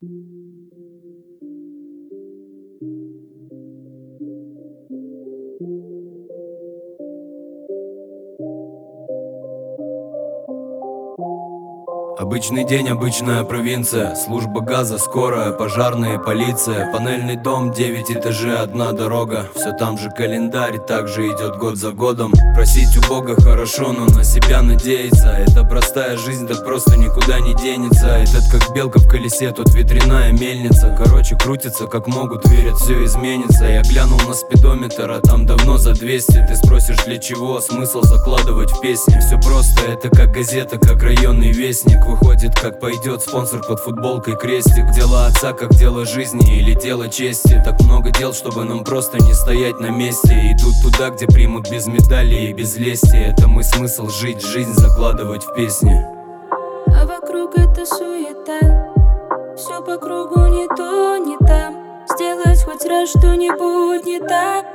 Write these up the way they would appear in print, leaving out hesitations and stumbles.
Обычный день, обычная провинция. Служба газа, скорая, пожарные, полиция. Панельный дом, 9 этажей, одна дорога. Все там же календарь, так же идет год за годом. Просить у Бога хорошо, но на себя надеяться. Это простая жизнь, так просто никуда не денется. Этот как белка в колесе, тут ветряная мельница. Короче, крутится как могут, верят, все изменится. Я глянул на спидометр, а там давно за 200. Ты спросишь, для чего? Смысл закладывать в песни. Все просто, это как газета, как районный вестник. Выходит, как пойдет, спонсор под футболкой крестик. Дело отца, как дело жизни или дело чести. Так много дел, чтобы нам просто не стоять на месте. Идут туда, где примут без медали и без лести. Это мой смысл, жить жизнь, закладывать в песни. А вокруг это суета, все по кругу не то, не там. Сделать хоть раз что-нибудь не так.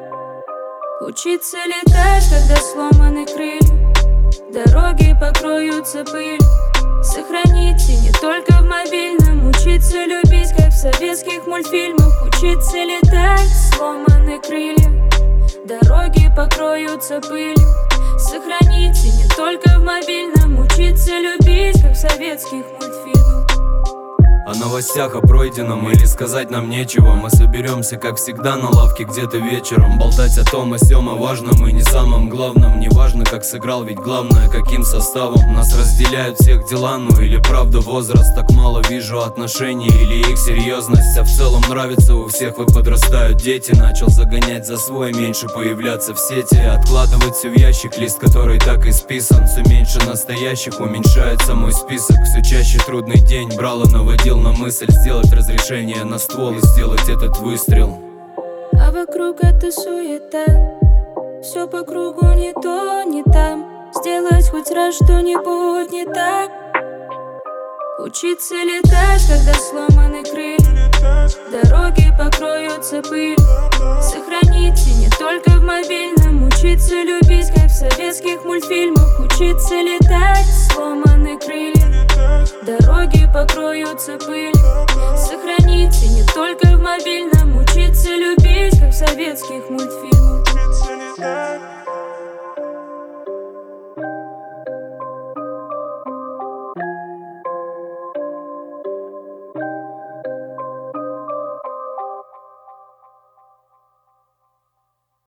Учиться летать, когда сломаны крылья. Дороги покроются пылью. Сохраните не только в мобильном. Учиться любить, как в советских мультфильмах. Учиться летать, сломаны крылья. Дороги покроются пылью. Сохраните не только в мобильном. Учиться любить, как в советских мультфильмах. О новостях, о пройденном или сказать нам нечего. Мы соберемся, как всегда, на лавке где-то вечером. Болтать о том, о сём, о важном и не самом главном. Не важно, как сыграл, ведь главное, каким составом. Нас разделяют всех дела, ну или правда возраст. Так мало вижу отношений или их серьезность. А в целом нравится у всех, вы подрастают дети. Начал загонять за свой, меньше появляться в сети. Откладывать все в ящик, лист, который так и списан. Все меньше настоящих, уменьшается мой список. Все чаще трудный день, брал и наводил на мысль сделать разрешение на ствол и сделать этот выстрел. А вокруг это суета, все по кругу не то, не там. Сделать хоть раз что-нибудь не так. Учиться летать, когда сломаны крылья. Дороги покроются пылью. Сохраните не только в мобильном. Учиться любить, как в советских мультфильмах. Учиться летать, сломаны крылья. Дороги покроются пылью. Сохраните не только в мобильном. Учиться любить, как в советских мультфильмах.